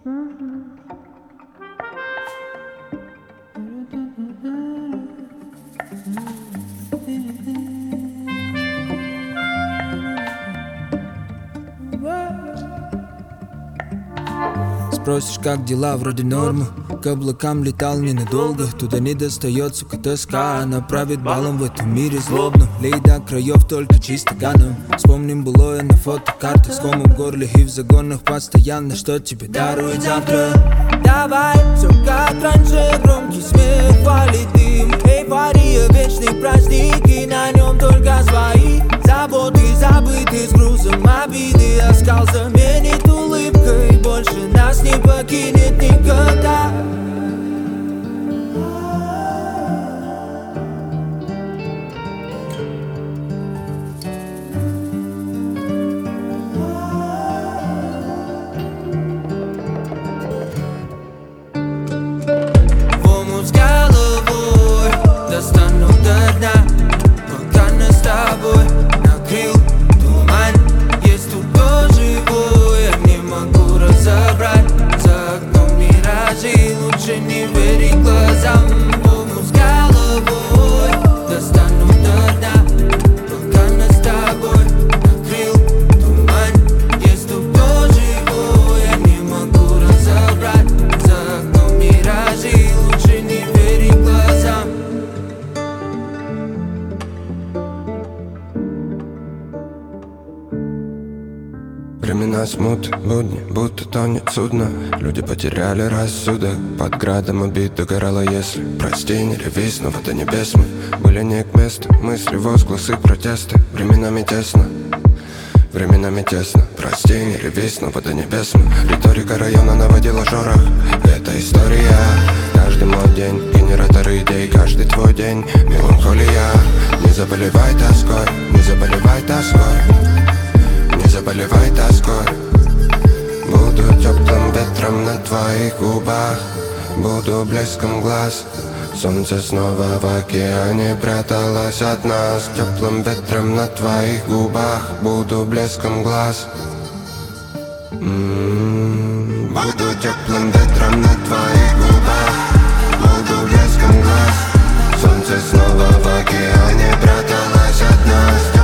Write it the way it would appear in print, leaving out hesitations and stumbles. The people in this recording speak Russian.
Спросишь, как дела, вроде нормы. К облакам летал ненадолго. Туда не достает, сука, тоска. Она правит балом в этом мире злобно. Лей до краев только чисто ганом. Вспомним былое на фотокартах. С комом в горле и в загонах постоянно. Что тебе дарует завтра? Давай, все как раньше. Громкий смех, валит дым. Эйфория, вечный праздник. И на нем только свои заботы забыты с грузом обиды. Оскал заменит улыбкой. Больше нас не покинет никогда. В омут с головой достану до дна, пока нас с тобой накрыл туман. Есть тут кто живой, я не могу разобрать. За окном миражи, лучше не верить глазам. В омут с головой достану до дна, пока нас с тобой накрыл туман. Есть тут кто живой, я не могу разобрать. За окном миражи, лучше не верить глазам. Времена смуты, будни, будто тонет судно. Люди потеряли рассудок. Под градом убит догорало, если прости, не реви, снова до небес мы были не к месту. Мысли, возгласы, протесты. Временами тесно, временами тесно. Прости, не реви, снова до небес мы. Риторика района наводила шорох. Это история. Каждый мой день, генератор идей. Каждый твой день, меланхолия. Не заболевай тоской, не заболевай тоской. Не заболевай тоской. Буду теплым ветром на твоих губах. Буду блеском глаз. Солнце снова в океане пряталось от нас. Теплым ветром на твоих губах. Буду блеском глаз. Буду теплым ветром на твоих губах. Буду блеском глаз. Солнце снова в океане пряталось от нас.